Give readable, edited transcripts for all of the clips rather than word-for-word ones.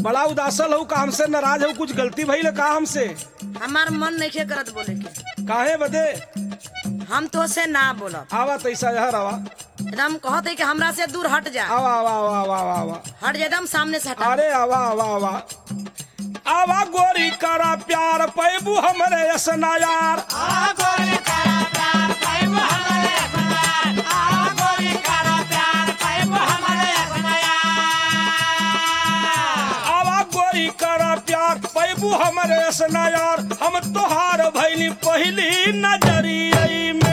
बड़ा उदासल हो का हमसे नाराज हो कुछ गलती भइल का हमसे हमार मन नहीं करत बोले के काहे बदे हम तो से ना बोलब आवा तैसा यार आवा एकदम कहते कि हमरा से दूर हट जा आवा आवा आवा आवा आवा आवा हट जा एकदम सामने से हटा अरे आवा आवा आवा आवा गोरी करा प्यार पैबू हमरे यसना यार आवा गोरी करा प्यार पैबू हमरे यसना यार हम तोहार भइली पहली नजरिया में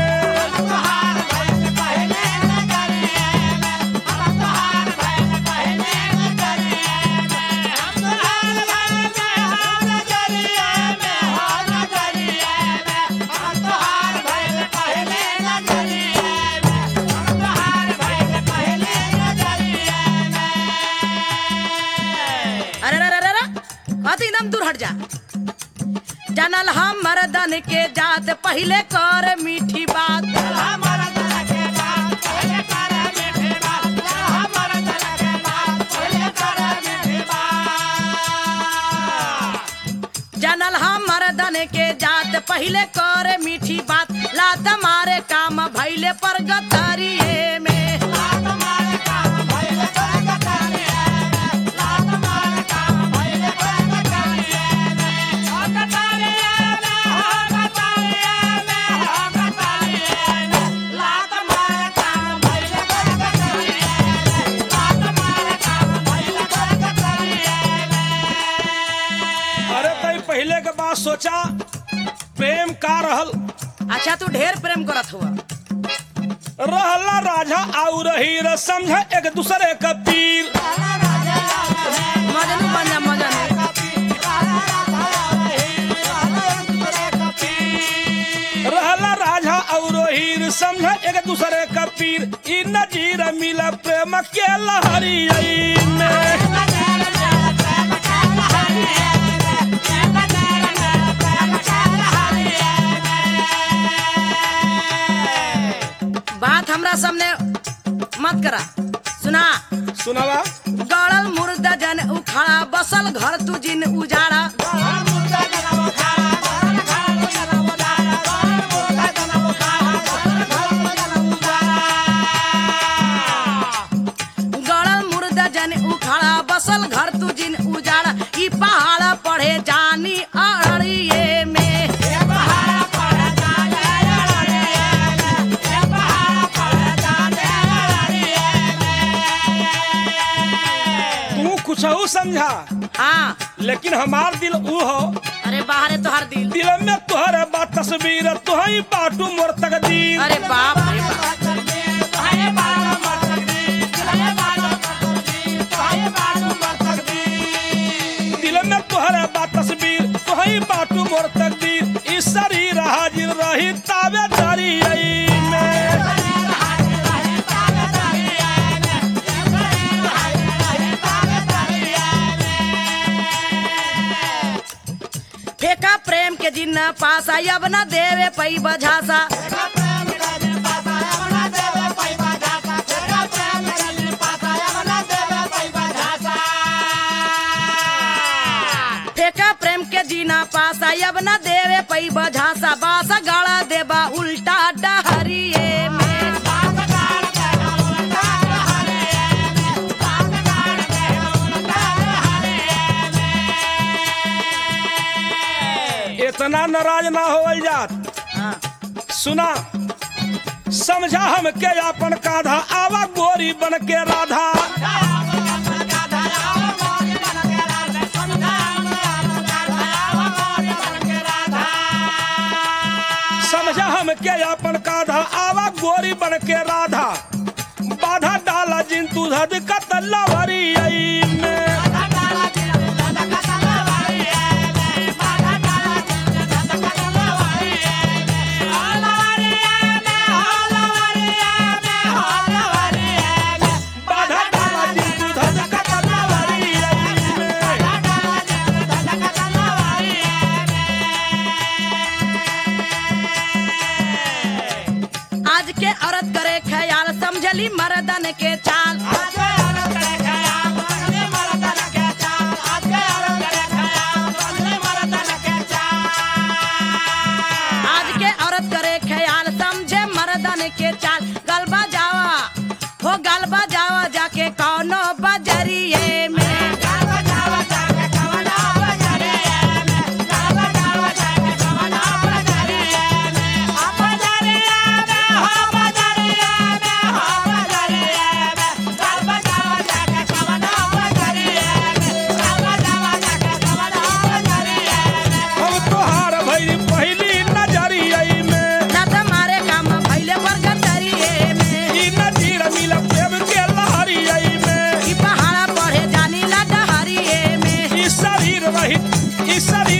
एकदम दूर हट जा जानल हम मर्दन के जात पहले कर मीठी बात जानल हम मर्दन के जात पहले कर मीठी बात लात मारे काम भैले पर गतरिये में पहले के बात सोचा प्रेम का रहल अच्छा तू ढेर प्रेम करत हुआ रहला राजा और हीर समझ एक दूसरे का पीर मजनू बन जा मजनू रहला राजा और हीर समझ एक दूसरे का पीर इ नजीर मिला प्रेम के लहरी में बात हमरा सामने मत करा सुना सुनावा गड़ल मुर्दा जन उखाड़ा बसल घर तू जिन उजाड़ा गड़ल मुर्दा जन उखाड़ा बसल घर तू जिन उजाड़ा ई पहाड़ पढ़े जानी अड़िए में कुछ समझा हाँ लेकिन हमार दिल ऊ हो अरे बाहर तोहर दिल में तुहरे बात तस्वीर तुहई बाटू मोर तकदीर अरे बाप रे दिल में तुहरे बात तस्वीर तुहई बाटू मोर तकदीर इस शरीर हाजिर रही ताबे दारी में फेंका प्रेम के जिन्ना पासा अब न देवे पई बझासा फेंका प्रेम के जीना पासा अब न देवे पई बझासा बासा गाड़ा देबा उल्टा डहरिए में इतना नाराज ना हो जात सुना समझा हम के अपन काधा आवा गोरी बन के राधा समझा हम के अपन काधा आवा गोरी बन के राधा बाधा डाला जिन तू धद कतला भरी में औरत करे ख्याल समझली मर्दन के चाल गाल बजावा जाके कौनो बजरिए में हम तोहार भई पहली नजरिया में लात मारे काम भइले पर गतरिए में ई नजीर मिला प्रेम के लहरिया में ई पहाड़ा पढ़े जानी ला डहरिए में ई शरीर रही